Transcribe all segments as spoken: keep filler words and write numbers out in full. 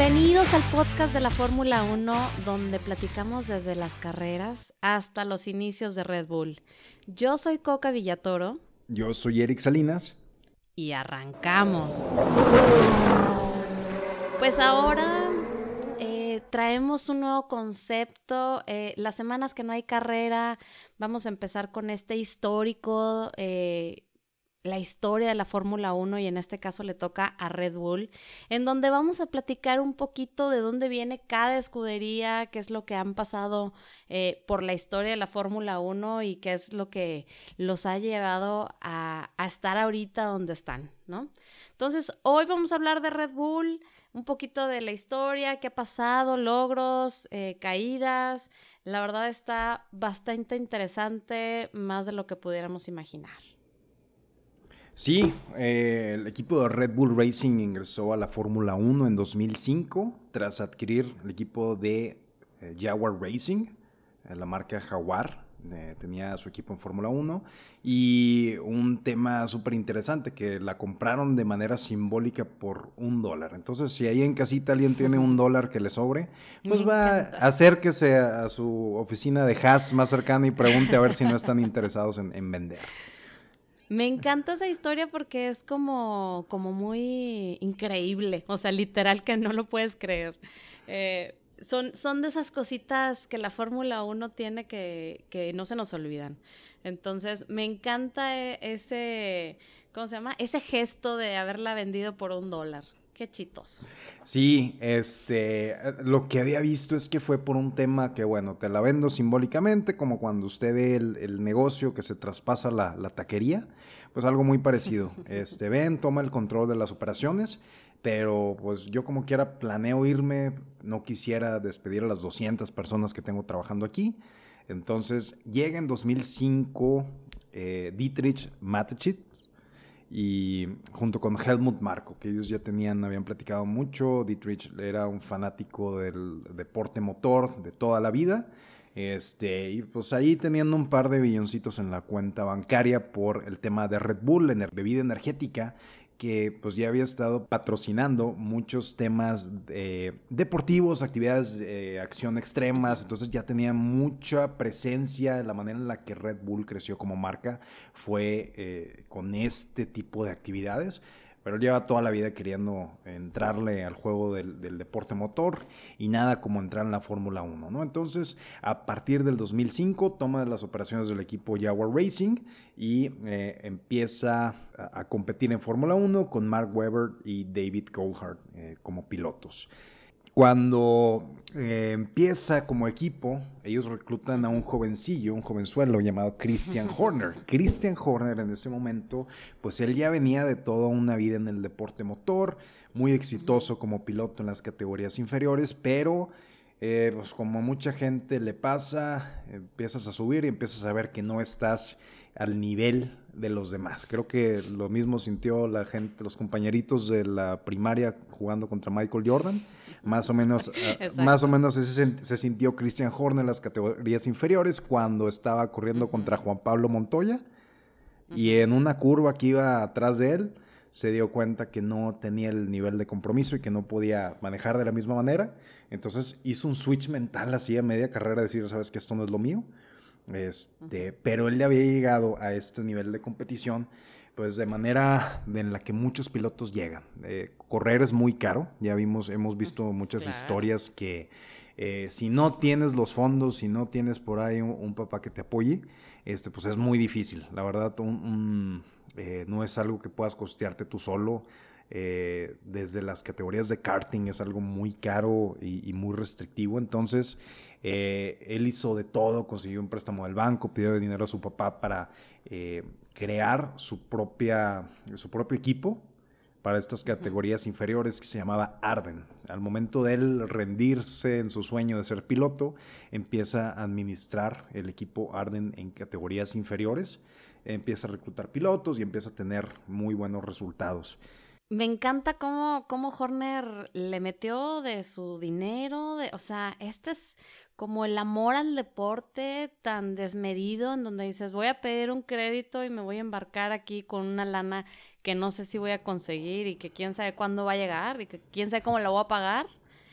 Bienvenidos al podcast de la Fórmula uno, donde platicamos desde las carreras hasta los inicios de Red Bull. Yo soy Coca Villatoro. Yo soy Eric Salinas. Y arrancamos. Pues ahora eh, traemos un nuevo concepto. Eh, las semanas que no hay carrera, vamos a empezar con este histórico, eh, la historia de la Fórmula uno, y en este caso le toca a Red Bull, en donde vamos a platicar un poquito de dónde viene cada escudería, qué es lo que han pasado eh, por la historia de la Fórmula uno y qué es lo que los ha llevado a, a estar ahorita donde están, ¿no? Entonces, hoy vamos a hablar de Red Bull, un poquito de la historia, qué ha pasado, logros, eh, caídas. La verdad está bastante interesante, más de lo que pudiéramos imaginar. Sí, eh, el equipo de Red Bull Racing ingresó a la Fórmula uno en dos mil cinco tras adquirir el equipo de eh, Jaguar Racing, eh, la marca Jaguar, eh, tenía su equipo en Fórmula uno, y un tema súper interesante, que la compraron de manera simbólica por un dólar. Entonces, si ahí en casita alguien tiene un dólar que le sobre, pues va, acérquese a su oficina de Haas más cercana y pregunte a ver si no están interesados en, en vender. Me encanta esa historia porque es como, como muy increíble, o sea, literal que no lo puedes creer. Eh, son, son de esas cositas que la Fórmula uno tiene que, que no se nos olvidan. Entonces, me encanta ese, ¿cómo se llama? Ese gesto de haberla vendido por un dólar. Qué chistoso. Sí, este, lo que había visto es que fue por un tema que, bueno, te la vendo simbólicamente, como cuando usted ve el, el negocio que se traspasa la, la taquería, pues algo muy parecido. Este, ven, toma el control de las operaciones, pero pues yo como quiera planeo irme, no quisiera despedir a las doscientas personas que tengo trabajando aquí. Entonces llega en dos mil cinco eh, Dietrich Mateschitz, y junto con Helmut Marko, que ellos ya tenían, habían platicado mucho. Dietrich era un fanático del deporte motor de toda la vida, este, y pues ahí teniendo un par de billoncitos en la cuenta bancaria por el tema de Red Bull, ener- bebida energética, que pues ya había estado patrocinando muchos temas eh, deportivos, actividades de eh, acción extremas. Entonces ya tenía mucha presencia. La manera en la que Red Bull creció como marca fue eh, con este tipo de actividades. Pero él lleva toda la vida queriendo entrarle al juego del, del deporte motor, y nada como entrar en la Fórmula uno, ¿no? Entonces, a partir del dos mil cinco, toma las operaciones del equipo Jaguar Racing y eh, empieza a, a competir en Fórmula uno con Mark Webber y David Coulthard eh, como pilotos. Cuando eh, empieza como equipo, ellos reclutan a un jovencillo, un jovenzuelo llamado Christian Horner. Christian Horner, en ese momento, pues él ya venía de toda una vida en el deporte motor, muy exitoso como piloto en las categorías inferiores, pero eh, pues como a mucha gente le pasa, empiezas a subir y empiezas a ver que no estás al nivel de los demás. Creo que lo mismo sintió la gente, los compañeritos de la primaria jugando contra Michael Jordan. Más o menos, uh, más o menos ese, se sintió Christian Horner en las categorías inferiores cuando estaba corriendo uh-huh. contra Juan Pablo Montoya, uh-huh. y en una curva que iba atrás de él se dio cuenta que no tenía el nivel de compromiso y que no podía manejar de la misma manera. Entonces hizo un switch mental así a media carrera, decir, sabes que esto no es lo mío. Este, uh-huh. Pero él le había llegado a este nivel de competición pues de manera en la que muchos pilotos llegan. Eh, correr es muy caro, ya vimos, hemos visto muchas claro. historias que eh, si no tienes los fondos, si no tienes por ahí un, un papá que te apoye, este, pues es muy difícil. La verdad, un, un, eh, no es algo que puedas costearte tú solo. Eh, desde las categorías de karting es algo muy caro y, y muy restrictivo. Entonces eh, él hizo de todo, consiguió un préstamo del banco, pidió dinero a su papá para eh, crear su propia su propio equipo para estas categorías uh-huh. inferiores, que se llamaba Arden. Al momento de él rendirse en su sueño de ser piloto, empieza a administrar el equipo Arden en categorías inferiores, empieza a reclutar pilotos y empieza a tener muy buenos resultados. Me encanta cómo, cómo Horner le metió de su dinero, de, o sea, este es como el amor al deporte tan desmedido, en donde dices, voy a pedir un crédito y me voy a embarcar aquí con una lana que no sé si voy a conseguir y que quién sabe cuándo va a llegar y que quién sabe cómo la voy a pagar.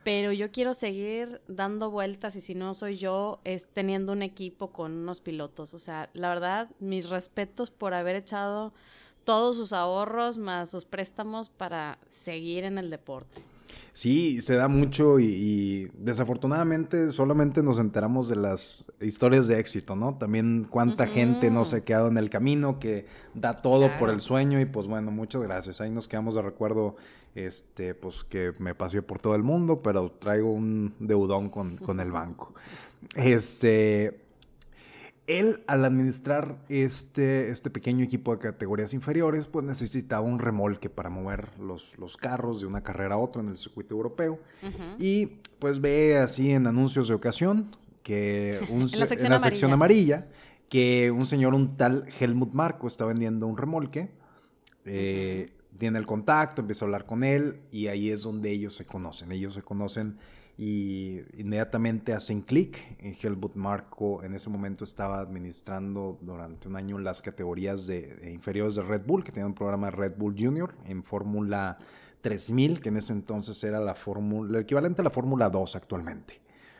pero yo quiero seguir dando vueltas y si no soy yo, es teniendo un equipo con unos pilotos. O sea, la verdad, mis respetos por haber echado todos sus ahorros más sus préstamos para seguir en el deporte. Sí, se da mucho y, y desafortunadamente solamente nos enteramos de las historias de éxito, ¿no? También cuánta uh-huh. gente no se ha quedado en el camino, que da todo claro. por el sueño y pues bueno, muchas gracias. Ahí nos quedamos de recuerdo, este, pues que me paseé por todo el mundo, pero traigo un deudón con, con el banco. Este... Él, al administrar este, este pequeño equipo de categorías inferiores, pues necesitaba un remolque para mover los, los carros de una carrera a otra en el circuito europeo. Uh-huh. Y pues ve así en anuncios de ocasión, que un, en la, sección, en la amarilla. sección amarilla, que un señor, un tal Helmut Marko, está vendiendo un remolque. Eh, uh-huh. Tiene el contacto, empieza a hablar con él y ahí es donde ellos se conocen. Ellos se conocen y inmediatamente hacen clic. Helmut Marko en ese momento estaba administrando durante un año las categorías de, de inferiores de Red Bull, que tenía un programa de Red Bull Junior en Fórmula tres mil, que en ese entonces era la fórmula, el equivalente a la Fórmula dos actualmente.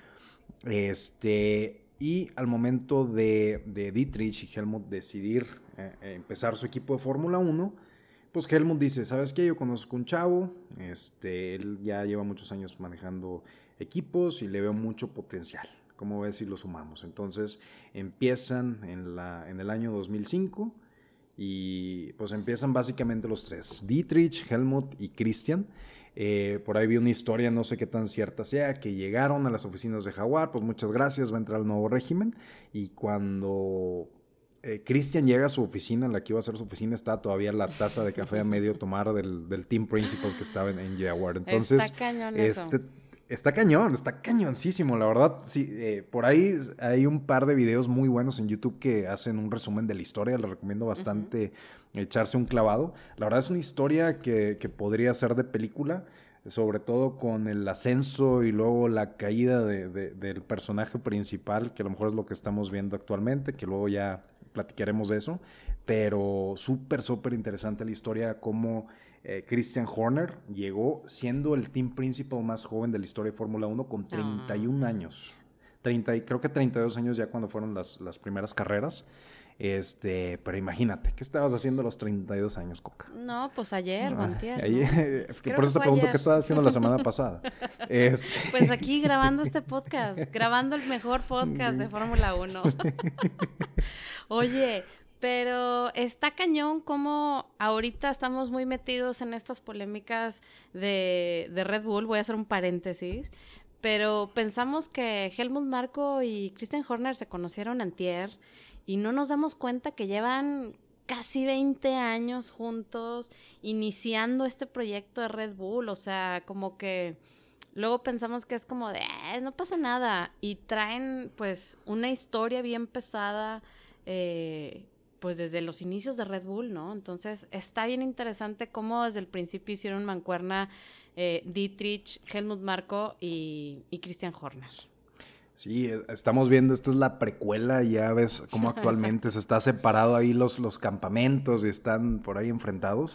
Este, y al momento de, de Dietrich y Helmut decidir eh, empezar su equipo de Fórmula uno, pues Helmut dice, ¿sabes qué? Yo conozco un chavo, este, él ya lleva muchos años manejando equipos y le veo mucho potencial. ¿Cómo ves si lo sumamos? Entonces empiezan en, la, en el año dos mil cinco y pues empiezan básicamente los tres, Dietrich, Helmut y Christian. Eh, por ahí vi una historia, no sé qué tan cierta sea, que llegaron a las oficinas de Jaguar, pues muchas gracias, va a entrar el nuevo régimen, y cuando... Eh, Christian llega a su oficina, en la que iba a ser su oficina, está todavía la taza de café a medio tomar del, del team principal que estaba en, en Jaguar. Entonces, está cañón este, eso. Está cañón, está cañoncísimo, la verdad. Sí, eh, por ahí hay un par de videos muy buenos en YouTube que hacen un resumen de la historia. Les recomiendo bastante uh-huh. echarse un clavado. La verdad es una historia que, que podría ser de película, sobre todo con el ascenso y luego la caída de, de, del personaje principal, que a lo mejor es lo que estamos viendo actualmente, que luego ya platicaremos de eso, pero súper, súper interesante la historia, cómo eh, Christian Horner llegó siendo el team principal más joven de la historia de Fórmula uno con treinta y un oh. años, treinta, creo que treinta y dos años ya cuando fueron las, las primeras carreras. Este, pero imagínate, ¿qué estabas haciendo a los treinta y dos años, Coca? No, pues ayer, ah, ayer, ayer ¿no? Por eso te pregunto ayer. ¿Qué estabas haciendo la semana pasada? Este... Pues aquí grabando este podcast, grabando el mejor podcast de Fórmula uno. Oye, pero está cañón como ahorita estamos muy metidos en estas polémicas de, de Red Bull. Voy a hacer un paréntesis. Pero pensamos que Helmut Marko y Christian Horner se conocieron antier y no nos damos cuenta que llevan casi veinte años juntos iniciando este proyecto de Red Bull. O sea, como que luego pensamos que es como de, eh, no pasa nada. Y traen pues una historia bien pesada, eh, pues desde los inicios de Red Bull, ¿no? Entonces está bien interesante cómo desde el principio hicieron mancuerna eh, Dietrich, Helmut Marko y, y Christian Horner. Sí, estamos viendo, esta es la precuela, ya ves cómo actualmente se está separado ahí los, los campamentos y están por ahí enfrentados.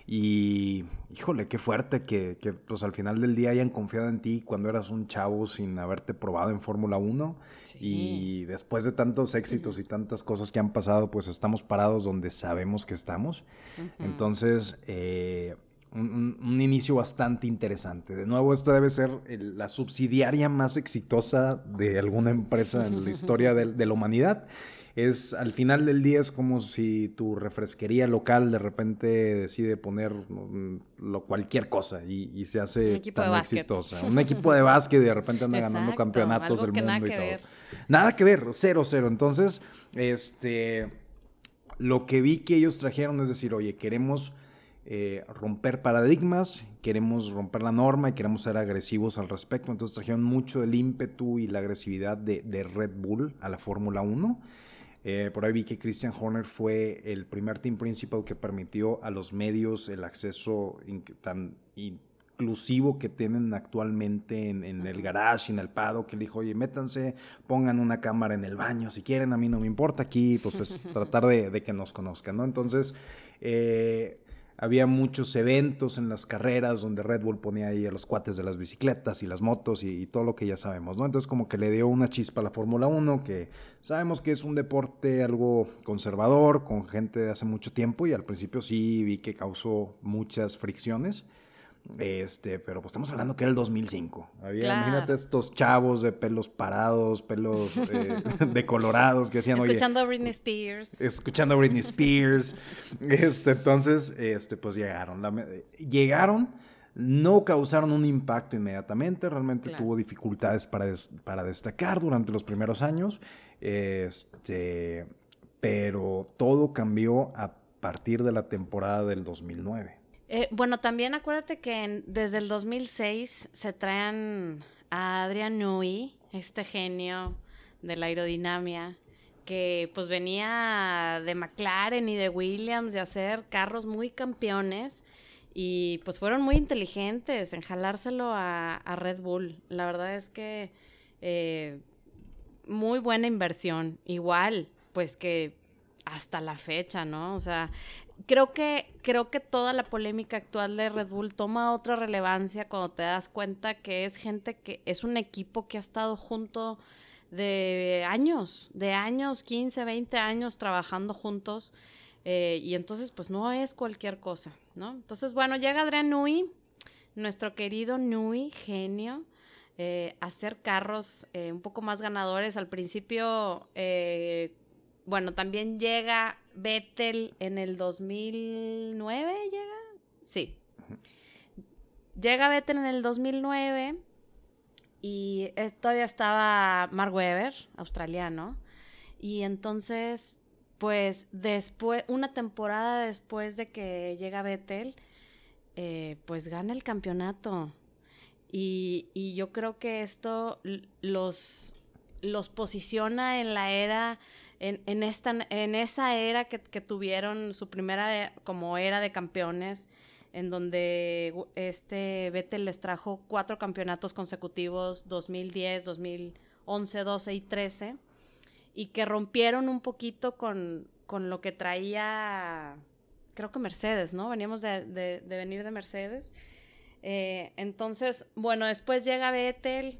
Y híjole, qué fuerte que, que pues al final del día hayan confiado en ti cuando eras un chavo sin haberte probado en Fórmula uno. Sí. Y después de tantos éxitos uh-huh. y tantas cosas que han pasado, pues estamos parados donde sabemos que estamos. Uh-huh. Entonces, eh, un, un, un inicio bastante interesante. De nuevo, esta debe ser el, la subsidiaria más exitosa de alguna empresa en la historia de, de la humanidad. Es, al final del día es como si tu refresquería local de repente decide poner lo, cualquier cosa y, y se hace tan exitosa. Un equipo de básquet y de repente anda Exacto, ganando campeonatos del mundo y todo. Ver. Nada que ver, cero, cero. Entonces, este, lo que vi que ellos trajeron es decir, oye, queremos eh, romper paradigmas, queremos romper la norma y queremos ser agresivos al respecto. Entonces trajeron mucho del ímpetu y la agresividad de, de Red Bull a la Fórmula uno. Eh, por ahí vi que Christian Horner fue el primer team principal que permitió a los medios el acceso in, tan inclusivo que tienen actualmente en, en el garage, en el paddock, que le dijo, oye, métanse, pongan una cámara en el baño, si quieren, a mí no me importa, aquí pues es tratar de, de que nos conozcan, ¿no? Entonces, eh, había muchos eventos en las carreras donde Red Bull ponía ahí a los cuates de las bicicletas y las motos y, y todo lo que ya sabemos, ¿no? Entonces como que le dio una chispa a la Fórmula uno, que sabemos que es un deporte algo conservador, con gente de hace mucho tiempo, y al principio sí vi que causó muchas fricciones. Este, pero pues estamos hablando que era el dos mil cinco. Había, Claro. Imagínate estos chavos de pelos parados, pelos eh, decolorados que hacían, Escuchando oye, a Britney Spears. Escuchando a Britney Spears. este, entonces, este, pues llegaron. La, llegaron, no causaron un impacto inmediatamente. Realmente Claro. tuvo dificultades para, des, para destacar durante los primeros años. Este, pero todo cambió a partir de la temporada del dos mil nueve. Eh, bueno, también acuérdate que en, desde el dos mil seis se traen a Adrian Newey, este genio de la aerodinámica, que pues venía de McLaren y de Williams, de hacer carros muy campeones, y pues fueron muy inteligentes en jalárselo a, a Red Bull. La verdad es que eh, muy buena inversión. Igual, pues que hasta la fecha, ¿no? O sea, creo que, creo que toda la polémica actual de Red Bull toma otra relevancia cuando te das cuenta que es gente que es un equipo que ha estado junto de años, de años, quince, veinte años trabajando juntos, eh, y entonces pues no es cualquier cosa, ¿no? Entonces, bueno, llega Adrian Newey, nuestro querido Newey, genio, eh, a hacer carros eh, un poco más ganadores. Al principio, eh, bueno, también llega Vettel en el dos mil nueve, ¿llega? Sí. Llega Vettel en el dos mil nueve y eh, todavía estaba Mark Webber, australiano, y entonces, pues, después, una temporada después de que llega Vettel, eh, pues gana el campeonato. Y, y yo creo que esto los, los posiciona en la era... En, en, esta, en esa era que, que tuvieron su primera como era de campeones, en donde este Vettel les trajo cuatro campeonatos consecutivos, dos mil diez, dos mil once, doce y trece, y que rompieron un poquito con, con lo que traía, creo que Mercedes, ¿no? Veníamos de, de, de venir de Mercedes. Eh, entonces, bueno, después llega Vettel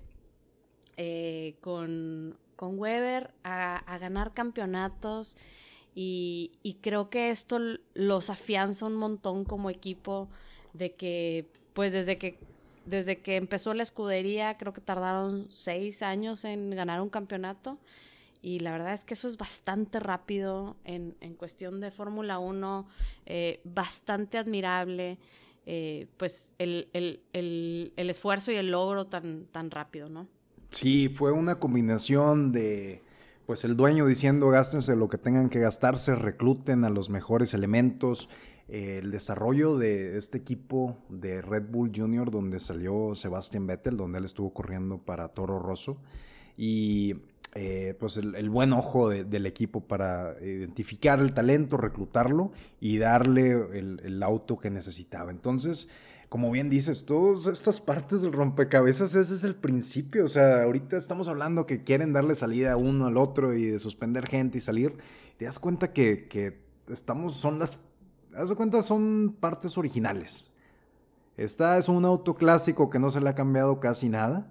eh, con... con Webber a, a ganar campeonatos, y, y creo que esto los afianza un montón como equipo, de que pues desde que desde que empezó la escudería creo que tardaron seis años en ganar un campeonato, y la verdad es que eso es bastante rápido en, en cuestión de Fórmula uno, eh, bastante admirable, eh, pues el, el, el, el esfuerzo y el logro tan, tan rápido, ¿no? Sí, fue una combinación de, pues el dueño diciendo gástense lo que tengan que gastarse, recluten a los mejores elementos, eh, el desarrollo de este equipo de Red Bull Junior, donde salió Sebastian Vettel, donde él estuvo corriendo para Toro Rosso, y eh, pues el, el buen ojo de, del equipo para identificar el talento, reclutarlo y darle el, el auto que necesitaba. Entonces, como bien dices, todas estas partes del rompecabezas, ese es el principio. O sea, ahorita estamos hablando que quieren darle salida a uno al otro y de suspender gente y salir. Te das cuenta que, que estamos, son las, te das cuenta, son partes originales. Esta es un auto clásico que no se le ha cambiado casi nada.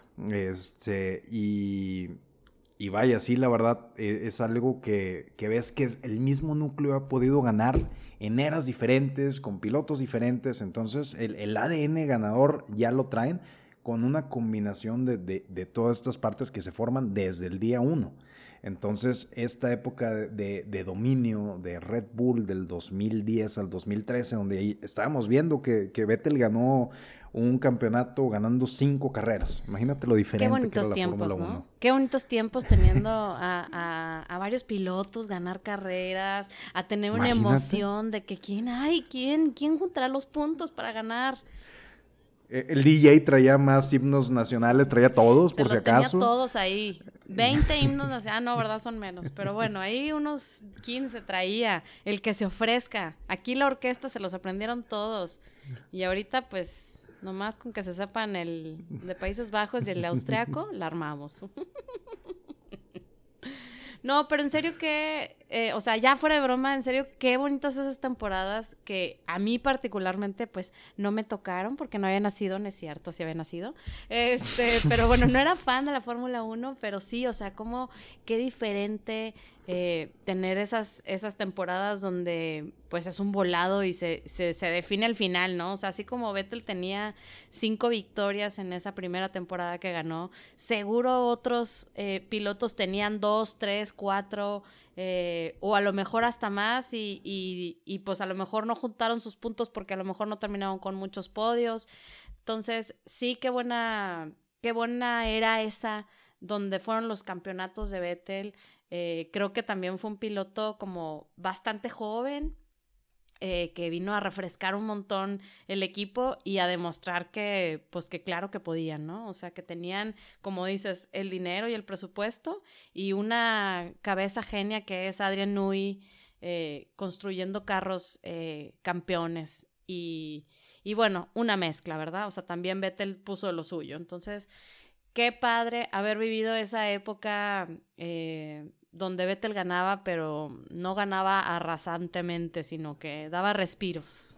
Este, y, y vaya, sí, la verdad, es, es algo que, que ves que el mismo núcleo ha podido ganar en eras diferentes, con pilotos diferentes. Entonces el, el A D N ganador ya lo traen con una combinación de, de, de todas estas partes que se forman desde el día uno. Entonces esta época de, de, de dominio de Red Bull del dos mil diez al dos mil trece, donde estábamos viendo que, que Vettel ganó un campeonato ganando cinco carreras. Imagínate lo diferente. Qué bonitos que era la tiempos, Fórmula ¿no? uno. Qué bonitos tiempos teniendo a, a, a varios pilotos ganar carreras, a tener una Imagínate. emoción de que quién, ay, quién, quién juntará los puntos para ganar. El D J traía más himnos nacionales, traía todos, Se por los si acaso. tenía todos ahí. veinte himnos nacionales. Ah, no, ¿verdad? Son menos. Pero bueno, ahí unos quince traía. El que se ofrezca. Aquí la orquesta se los aprendieron todos. Y ahorita, pues, nomás con que se sepan el de Países Bajos y el austriaco, la armamos. No, pero en serio que eh, o sea, ya fuera de broma, en serio, qué bonitas esas temporadas que a mí particularmente, pues, no me tocaron porque no había nacido, no es cierto, sí había nacido. Este, pero bueno, no era fan de la Fórmula uno, pero sí, o sea, como qué diferente eh, tener esas, esas temporadas donde, pues, es un volado y se, se, se define al final, ¿no? O sea, así como Vettel tenía cinco victorias en esa primera temporada que ganó, seguro otros eh, pilotos tenían dos, tres, cuatro, eh, o a lo mejor hasta más y, y, y pues a lo mejor no juntaron sus puntos porque a lo mejor no terminaron con muchos podios. Entonces, sí, qué buena, qué buena era esa donde fueron los campeonatos de Vettel. Eh, creo que también fue un piloto como bastante joven, eh, que vino a refrescar un montón el equipo y a demostrar que, pues que claro que podían, ¿no? O sea, que tenían, como dices, el dinero y el presupuesto y una cabeza genia que es Adrian Newey, eh, construyendo carros eh, campeones y, y bueno, una mezcla, ¿verdad? O sea, también Vettel puso lo suyo. Entonces, qué padre haber vivido esa época eh, donde Vettel ganaba, pero no ganaba arrasantemente, sino que daba respiros.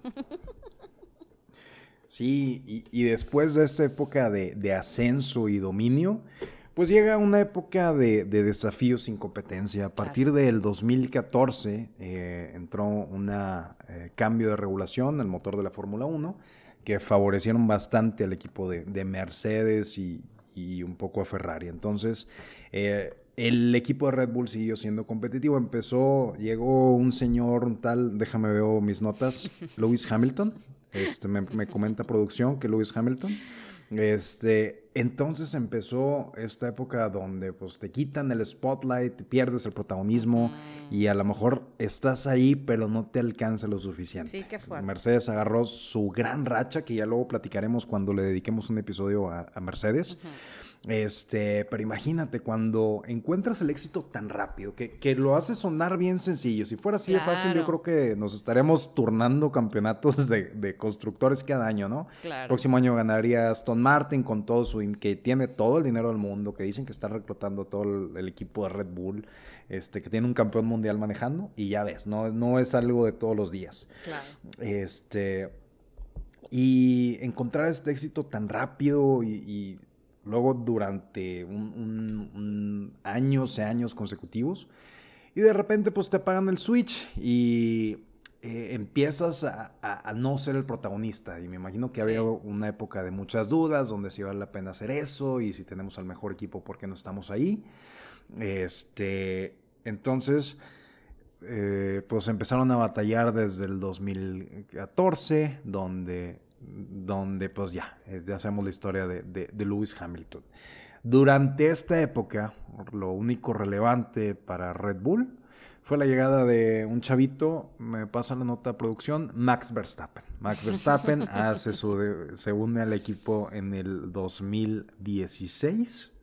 Sí, y, y después de esta época de, de ascenso y dominio, pues llega una época de, de desafíos sin competencia. A partir claro. del dos mil catorce eh, entró un eh, cambio de regulación al motor de la Fórmula uno que favorecieron bastante al equipo de, de Mercedes y, y un poco a Ferrari. Entonces, eh, el equipo de Red Bull siguió siendo competitivo. Empezó, llegó un señor, un tal, déjame ver mis notas, Lewis Hamilton. Este, me, me comenta producción que Lewis Hamilton. Este, entonces empezó esta época donde pues, te quitan el spotlight, pierdes el protagonismo mm. y a lo mejor estás ahí, pero no te alcanza lo suficiente. Sí, qué fuerte. Mercedes agarró su gran racha, que ya luego platicaremos cuando le dediquemos un episodio a, a Mercedes. Uh-huh. Este, pero imagínate cuando encuentras el éxito tan rápido, que, que lo hace sonar bien sencillo. Si fuera así claro. de fácil, yo creo que nos estaremos turnando campeonatos de, de constructores cada año, ¿no? Claro. El próximo año ganaría Aston Martin con todo su, que tiene todo el dinero del mundo, que dicen que está reclutando todo el, el equipo de Red Bull, este, que tiene un campeón mundial manejando, y ya ves, no, no es algo de todos los días. Claro. Este, y encontrar este éxito tan rápido y, y luego durante un, un, un años y años consecutivos, y de repente pues te apagan el switch y eh, empiezas a, a, a no ser el protagonista. Y me imagino que sí. había una época de muchas dudas, donde si vale la pena hacer eso, y si tenemos al mejor equipo, ¿por qué no estamos ahí? Este, entonces, eh, pues empezaron a batallar desde el dos mil catorce, donde... donde pues ya, ya sabemos la historia de, de, de Lewis Hamilton. Durante esta época, lo único relevante para Red Bull fue la llegada de un chavito, me pasa la nota de producción, Max Verstappen. Max Verstappen hace su de, se une al equipo en el dos mil dieciséis.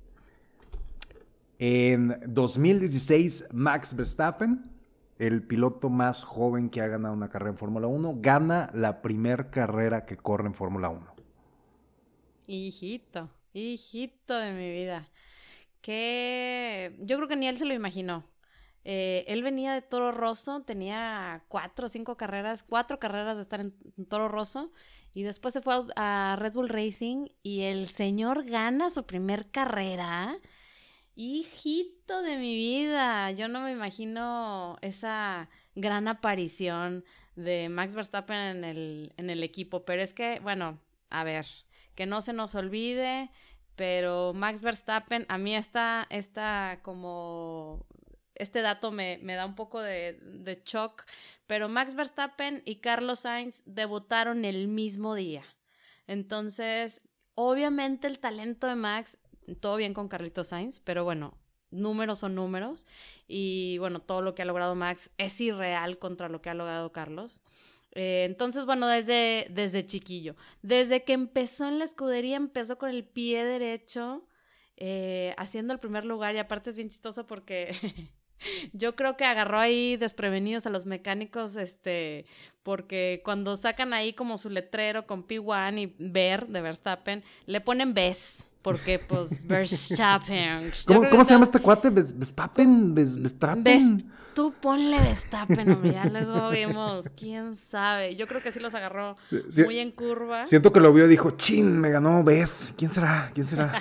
En dos mil dieciséis, Max Verstappen, el piloto más joven que ha ganado una carrera en Fórmula uno, gana la primera carrera que corre en Fórmula uno. Hijito, hijito de mi vida. Que yo creo que ni él se lo imaginó. Eh, él venía de Toro Rosso, tenía cuatro o cinco carreras, cuatro carreras de estar en, en Toro Rosso, y después se fue a, a Red Bull Racing y el señor gana su primer carrera. Hijito de mi vida, yo no me imagino esa gran aparición de Max Verstappen en el, en el equipo, pero es que, bueno, a ver, que no se nos olvide, pero Max Verstappen, a mí esta, esta como, este dato me, me da un poco de, de shock, pero Max Verstappen y Carlos Sainz debutaron el mismo día, entonces, obviamente el talento de Max... todo bien con Carlitos Sainz, pero bueno, números son números y bueno, todo lo que ha logrado Max es irreal contra lo que ha logrado Carlos. Eh, entonces, bueno, desde, desde chiquillo, desde que empezó en la escudería, empezó con el pie derecho, eh, haciendo el primer lugar, y aparte es bien chistoso porque... yo creo que agarró ahí desprevenidos a los mecánicos, este, porque cuando sacan ahí como su letrero con P uno y Ver de Verstappen, le ponen Bes. Porque, pues, Verstappen. ¿Cómo, ¿cómo no... se llama este cuate? ¿Vespappen? ¿Vestrappen? Ves, tú ponle Verstappen, hombre. Ya luego vimos. ¿Quién sabe? Yo creo que sí los agarró sí, muy en curva. Siento que lo vio y dijo, chin, me ganó, ¿ves? ¿Quién será? ¿Quién será?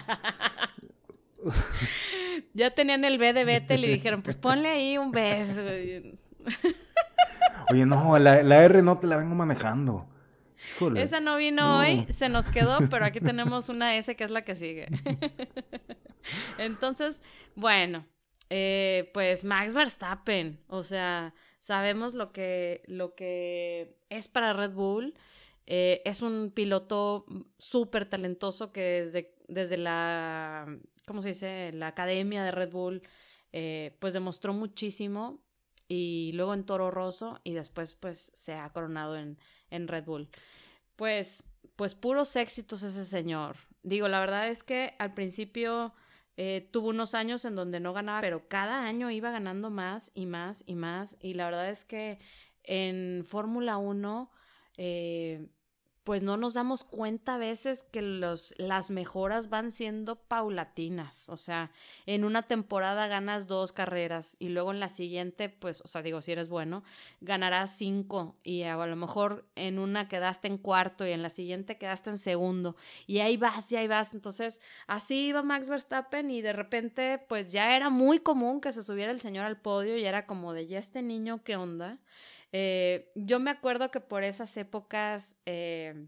Ya tenían el B de Vettel y dijeron, pues ponle ahí un B. Oye, no, la, la R no te la vengo manejando. Híjole. Esa no vino no. hoy, se nos quedó, pero aquí tenemos una S que es la que sigue. Entonces, bueno, eh, pues Max Verstappen, o sea, sabemos lo que, lo que es para Red Bull. Eh, es un piloto súper talentoso que desde, desde la, ¿cómo se dice? La academia de Red Bull, eh, pues demostró muchísimo. Y luego en Toro Rosso y después pues se ha coronado en, en Red Bull. Pues, pues puros éxitos ese señor. Digo, la verdad es que al principio eh, tuvo unos años en donde no ganaba, pero cada año iba ganando más y más y más. Y la verdad es que en Fórmula uno... Eh, pues no nos damos cuenta a veces que los, las mejoras van siendo paulatinas. O sea, en una temporada ganas dos carreras y luego en la siguiente, pues, o sea, digo, si eres bueno, ganarás cinco y a lo mejor en una quedaste en cuarto y en la siguiente quedaste en segundo y ahí vas, y ahí vas. Entonces, así iba Max Verstappen y de repente, pues ya era muy común que se subiera el señor al podio y era como de, ya este niño, ¿qué onda? Eh, yo me acuerdo que por esas épocas eh,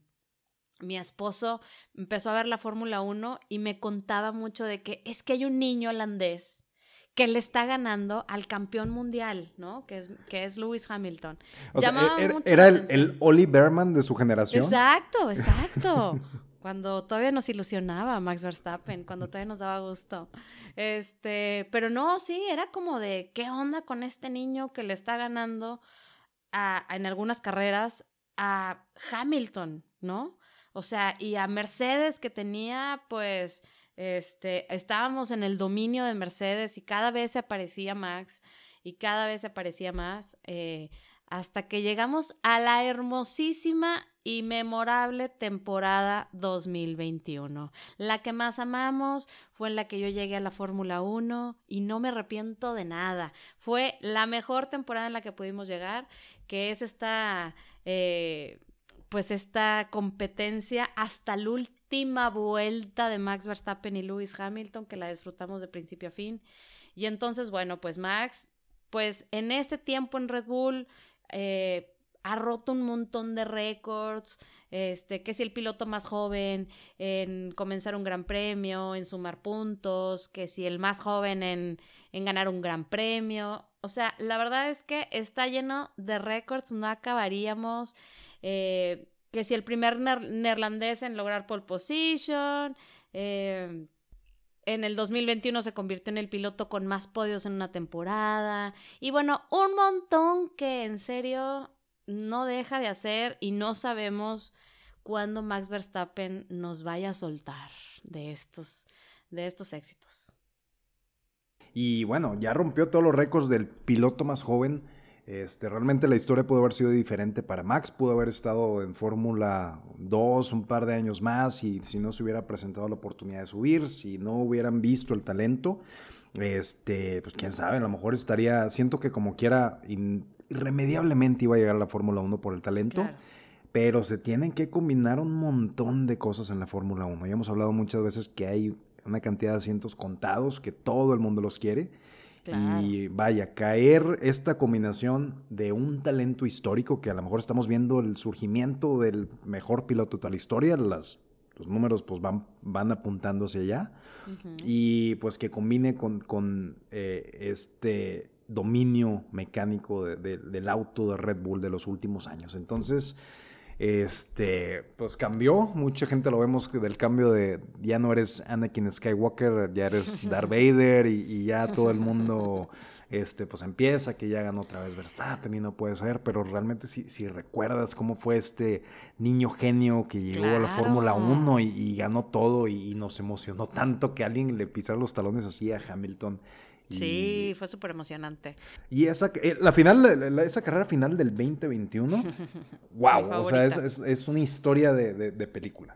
mi esposo empezó a ver la Fórmula uno y me contaba mucho de que es que hay un niño holandés que le está ganando al campeón mundial, ¿no? Que es, que es Lewis Hamilton. O sea, era, era el, el Ollie Behrman de su generación. Exacto, exacto. Cuando todavía nos ilusionaba Max Verstappen, cuando todavía nos daba gusto. Este, pero no, sí, era como de, ¿qué onda con este niño que le está ganando A, a, en algunas carreras a Hamilton, ¿no? O sea, y a Mercedes que tenía, pues, este, estábamos en el dominio de Mercedes y cada vez se aparecía Max y cada vez se aparecía más, eh, hasta que llegamos a la hermosísima y memorable temporada dos mil veintiuno. La que más amamos, fue en la que yo llegué a la Fórmula uno y no me arrepiento de nada. Fue la mejor temporada en la que pudimos llegar, que es esta, eh, pues esta competencia hasta la última vuelta de Max Verstappen y Lewis Hamilton, que la disfrutamos de principio a fin. Y entonces, bueno, pues Max, pues en este tiempo en Red Bull, eh, ha roto un montón de récords, este, que si el piloto más joven en comenzar un gran premio, en sumar puntos, que si el más joven en, en ganar un gran premio. O sea, la verdad es que está lleno de récords, no acabaríamos. Eh, que si el primer ner- neerlandés en lograr pole position, eh, en el dos mil veintiuno se convirtió en el piloto con más podios en una temporada. Y bueno, un montón que en serio no deja de hacer y no sabemos cuándo Max Verstappen nos vaya a soltar de estos, de estos éxitos. Y bueno, ya rompió todos los récords del piloto más joven. Este, realmente la historia pudo haber sido diferente para Max, pudo haber estado en Fórmula dos un par de años más y si no se hubiera presentado la oportunidad de subir, si no hubieran visto el talento, este, pues quién sabe, a lo mejor estaría, siento que como quiera, irremediablemente iba a llegar a la Fórmula uno por el talento, claro. Pero se tienen que combinar un montón de cosas en la Fórmula uno. Ya hemos hablado muchas veces que hay una cantidad de asientos contados, que todo el mundo los quiere. Claro. Y vaya, caer esta combinación de un talento histórico, que a lo mejor estamos viendo el surgimiento del mejor piloto de toda la historia, las, los números pues van, van apuntando hacia allá, uh-huh. Y pues que combine con, con eh, este dominio mecánico de, de, del auto de Red Bull de los últimos años. Entonces, este, pues cambió, mucha gente lo vemos del cambio de ya no eres Anakin Skywalker, ya eres Darth Vader y, y ya todo el mundo este, pues empieza que ya ganó otra vez Verstappen y no puede ser, pero realmente si, si recuerdas cómo fue este niño genio que llegó claro. a la Fórmula uno y, y ganó todo y, y nos emocionó tanto que alguien le pisara los talones así a Hamilton. Y, sí, fue súper emocionante. Y esa, la final, la, esa carrera final del veinte veintiuno, wow, o sea, es, es, es una historia de, de, de película.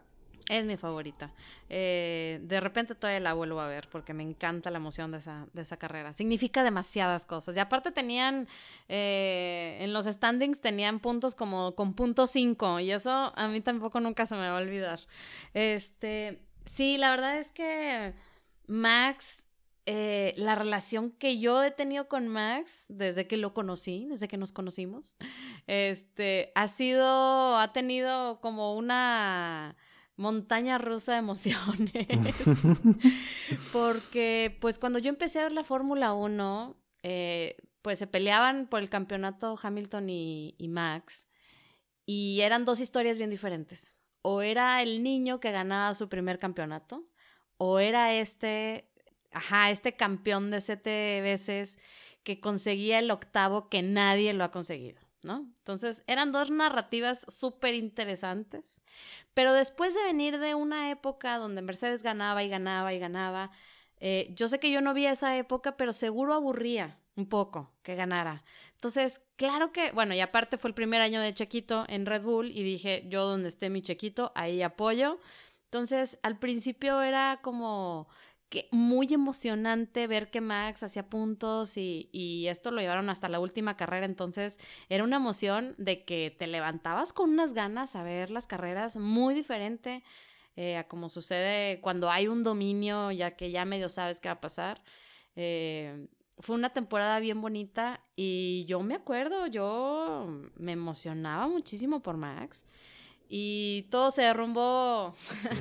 Es mi favorita. Eh, de repente todavía la vuelvo a ver porque me encanta la emoción de esa, de esa carrera. Significa demasiadas cosas. Y aparte tenían, eh, en los standings tenían puntos como con punto cinco. Y eso a mí tampoco nunca se me va a olvidar. Este, sí, la verdad es que Max, eh, la relación que yo he tenido con Max desde que lo conocí, desde que nos conocimos, este, ha sido, ha tenido como una montaña rusa de emociones. Porque, pues, cuando yo empecé a ver la Fórmula uno, eh, pues se peleaban por el campeonato Hamilton y, y Max, y eran dos historias bien diferentes. O era el niño que ganaba su primer campeonato, o era este, ajá, este campeón de siete veces que conseguía el octavo que nadie lo ha conseguido, ¿no? Entonces, eran dos narrativas súper interesantes, pero después de venir de una época donde Mercedes ganaba y ganaba y ganaba, eh, yo sé que yo no vi esa época, pero seguro aburría un poco que ganara. Entonces, claro que, bueno, y aparte fue el primer año de Chequito en Red Bull y dije, yo donde esté mi Chequito, ahí apoyo. Entonces, al principio era como que muy emocionante ver que Max hacía puntos y, y esto lo llevaron hasta la última carrera, entonces era una emoción de que te levantabas con unas ganas a ver las carreras muy diferente eh, a como sucede cuando hay un dominio, ya que ya medio sabes qué va a pasar. Eh, fue una temporada bien bonita y yo me acuerdo, yo me emocionaba muchísimo por Max y todo se derrumbó.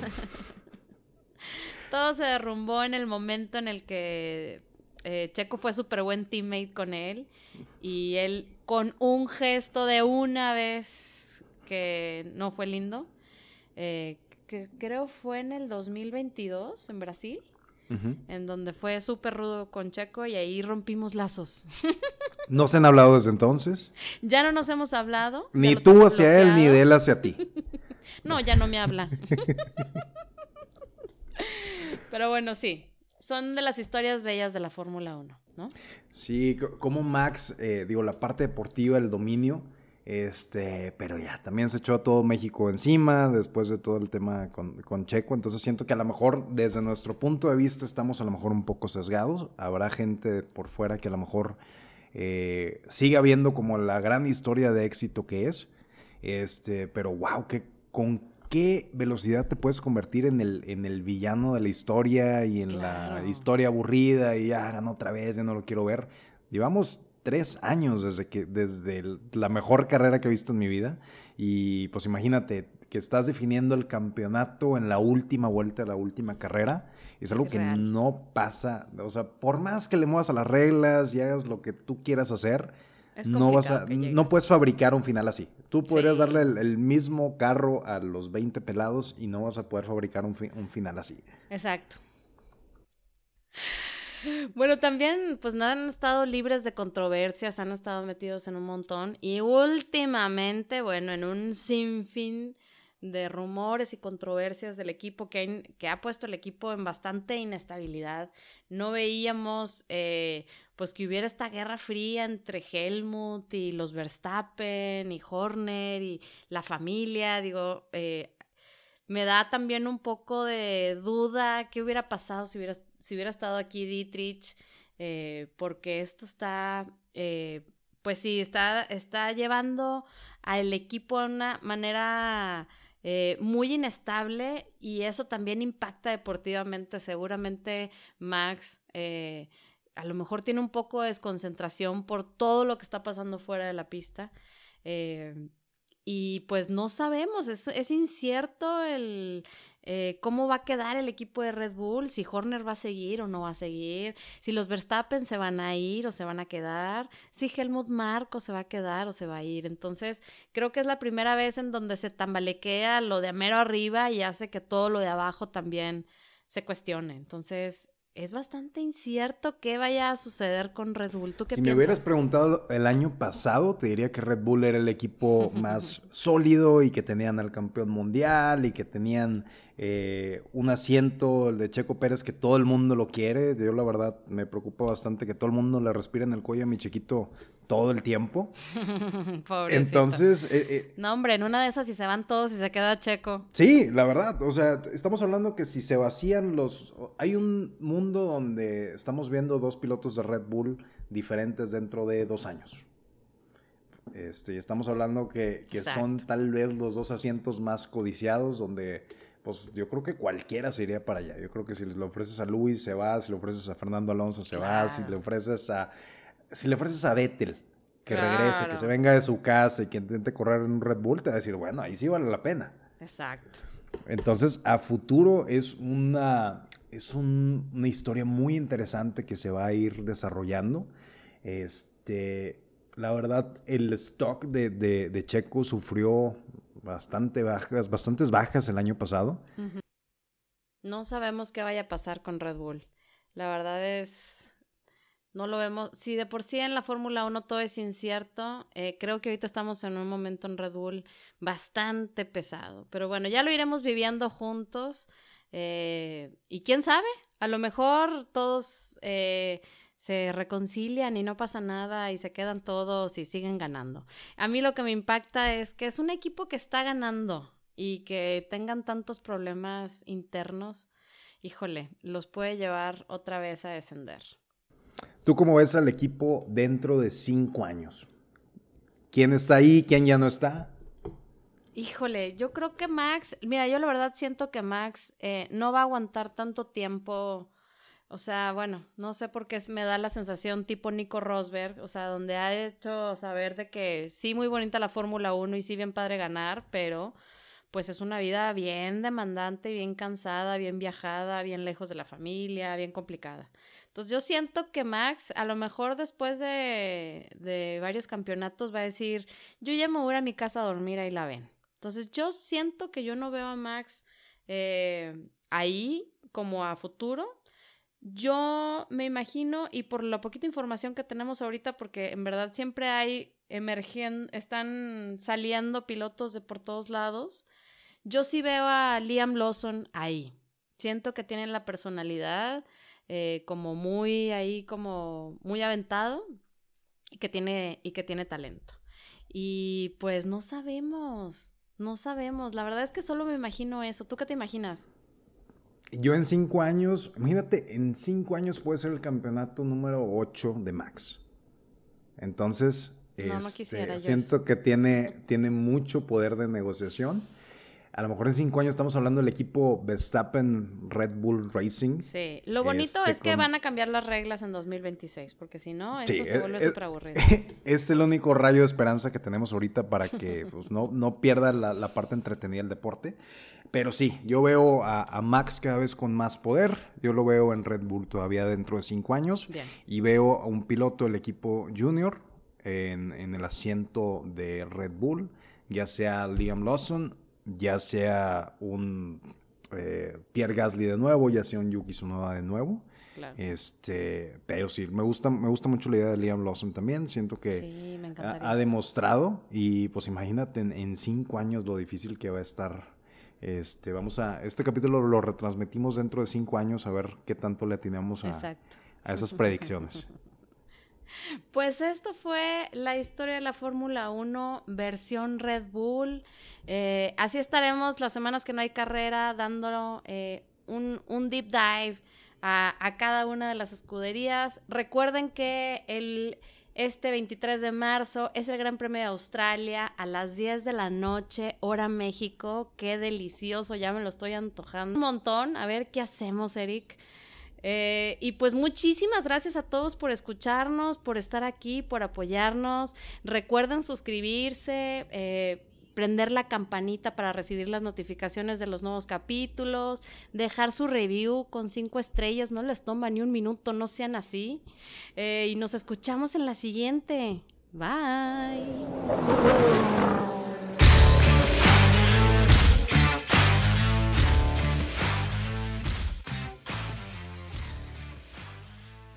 Todo se derrumbó en el momento en el que eh, Checo fue súper buen teammate con él y él con un gesto de una vez que no fue lindo, eh, que creo fue en el dos mil veintidós en Brasil, uh-huh. En donde fue súper rudo con Checo y ahí rompimos lazos. ¿No se han hablado desde entonces? Ya no nos hemos hablado. Ni tú hacia bloqueado. Él, ni de él hacia ti. No, ya no me habla. Pero bueno, sí, son de las historias bellas de la Fórmula uno, ¿no? Sí, como Max, eh, digo, la parte deportiva, el dominio, este, pero ya, también se echó a todo México encima después de todo el tema con, con Checo, entonces siento que a lo mejor desde nuestro punto de vista estamos a lo mejor un poco sesgados, habrá gente por fuera que a lo mejor eh, siga viendo como la gran historia de éxito que es, este, pero wow, que con qué velocidad te puedes convertir en el, en el villano de la historia y en claro. La historia aburrida y ya ganó otra vez, ya no lo quiero ver. Llevamos tres años desde, que, desde el, la mejor carrera que he visto en mi vida y pues imagínate que estás definiendo el campeonato en la última vuelta de la última carrera. Es algo es que real. No pasa, o sea, por más que le muevas a las reglas y hagas lo que tú quieras hacer, no vas a, no puedes fabricar un final así. Tú podrías sí. darle el, el mismo carro a los veinte pelados y no vas a poder fabricar un, fi, un final así. Exacto. Bueno, también pues no han estado libres de controversias, han estado metidos en un montón y últimamente, bueno, en un sinfín de rumores y controversias del equipo que, hay, que ha puesto el equipo en bastante inestabilidad. No veíamos eh, pues que hubiera esta guerra fría entre Helmut y los Verstappen y Horner y la familia. Digo, eh, me da también un poco de duda qué hubiera pasado si hubiera, si hubiera estado aquí Dietrich, eh, porque esto está, eh, pues sí, está, está llevando al equipo a una manera Eh, muy inestable y eso también impacta deportivamente. Seguramente Max eh, a lo mejor tiene un poco de desconcentración por todo lo que está pasando fuera de la pista eh, y pues no sabemos, es, es incierto el eh, cómo va a quedar el equipo de Red Bull, si Horner va a seguir o no va a seguir, si los Verstappen se van a ir o se van a quedar, si Helmut Marko se va a quedar o se va a ir. Entonces creo que es la primera vez en donde se tambalequea lo de mero arriba y hace que todo lo de abajo también se cuestione. Entonces es bastante incierto qué vaya a suceder con Red Bull. ¿Tú qué si piensas? Me hubieras preguntado el año pasado, te diría que Red Bull era el equipo más sólido y que tenían al campeón mundial y que tenían Eh, un asiento, el de Checo Pérez, que todo el mundo lo quiere. Yo la verdad me preocupa bastante que todo el mundo le respire en el cuello a mi chiquito todo el tiempo. Pobrecito. Entonces... Eh, eh, no, hombre, en una de esas si se van todos y se queda Checo. Sí, la verdad. O sea, estamos hablando que si se vacían los... Hay un mundo donde estamos viendo dos pilotos de Red Bull diferentes dentro de dos años. Este, estamos hablando que, que son tal vez los dos asientos más codiciados donde... Pues yo creo que cualquiera se iría para allá. Yo creo que si le ofreces a Luis, se va. Si le ofreces a Fernando Alonso, se claro. va. Si le ofreces a... Si le ofreces a Vettel, que claro. regrese, que se venga de su casa y que intente correr en un Red Bull, te va a decir, bueno, ahí sí vale la pena. Exacto. Entonces, a futuro es una... Es un, una historia muy interesante que se va a ir desarrollando. Este... La verdad, el stock de, de, de Checo sufrió bastante bajas, bastantes bajas el año pasado. Uh-huh. No sabemos qué vaya a pasar con Red Bull. La verdad es... No lo vemos... Si de por sí en la Fórmula uno todo es incierto, eh, creo que ahorita estamos en un momento en Red Bull bastante pesado. Pero bueno, ya lo iremos viviendo juntos. Eh, y quién sabe, a lo mejor todos... Eh, se reconcilian y no pasa nada y se quedan todos y siguen ganando. A mí lo que me impacta es que es un equipo que está ganando y que tengan tantos problemas internos, híjole, los puede llevar otra vez a descender. ¿Tú cómo ves al equipo dentro de cinco años? ¿Quién está ahí? ¿Quién ya no está? Híjole, yo creo que Max, mira, yo la verdad siento que Max eh, no va a aguantar tanto tiempo. O sea, bueno, no sé por qué me da la sensación tipo Nico Rosberg, o sea, donde ha hecho saber de que sí, muy bonita la Fórmula uno y sí, bien padre ganar, pero pues es una vida bien demandante, bien cansada, bien viajada, bien lejos de la familia, bien complicada. Entonces yo siento que Max, a lo mejor después de, de varios campeonatos va a decir, yo ya me voy a mi casa a dormir, ahí la ven. Entonces yo siento que yo no veo a Max eh, ahí como a futuro. Yo me imagino, y por la poquita información que tenemos ahorita, porque en verdad siempre hay emergen, están saliendo pilotos de por todos lados, yo sí veo a Liam Lawson ahí. Siento que tiene la personalidad eh, como muy ahí, como muy aventado y que tiene, y que tiene talento. Y pues no sabemos, no sabemos. La verdad es que solo me imagino eso. ¿Tú qué te imaginas? Yo en cinco años, imagínate, en cinco años puede ser el campeonato número ocho de Max. Entonces, no, no este, quisiera, siento yo que tiene, tiene mucho poder de negociación. A lo mejor en cinco años estamos hablando del equipo Verstappen Red Bull Racing. Sí, lo bonito este, es que con... van a cambiar las reglas en dos mil veintiséis, porque si no, esto sí, se vuelve súper aburrido. Es el único rayo de esperanza que tenemos ahorita para que pues, no, no pierda la, la parte entretenida del deporte. Pero sí, yo veo a, a Max cada vez con más poder. Yo lo veo en Red Bull todavía dentro de cinco años. Bien. Y veo a un piloto del equipo Junior en, en el asiento de Red Bull, ya sea Liam Lawson, ya sea un eh, Pierre Gasly de nuevo, ya sea un Yuki Tsunoda de nuevo. Claro. Este, pero sí, me gusta, me gusta mucho la idea de Liam Lawson también. Siento que sí, me ha, ha demostrado. Y pues imagínate en, en cinco años lo difícil que va a estar. Este, vamos a, este capítulo lo retransmitimos dentro de cinco años a ver qué tanto le atinamos a, a esas predicciones. Pues esto fue la historia de la Fórmula uno versión Red Bull. Eh, así estaremos las semanas que no hay carrera dando eh, un, un deep dive a, a cada una de las escuderías. Recuerden que el... Este veintitrés de marzo es el Gran Premio de Australia a las diez de la noche, hora México. Qué delicioso, ya me lo estoy antojando un montón. A ver qué hacemos, Eric. Eh, y pues muchísimas gracias a todos por escucharnos, por estar aquí, por apoyarnos. Recuerden suscribirse, eh, prender la campanita para recibir las notificaciones de los nuevos capítulos, dejar su review con cinco estrellas, no les toma ni un minuto, no sean así. Eh, y nos escuchamos en la siguiente. Bye.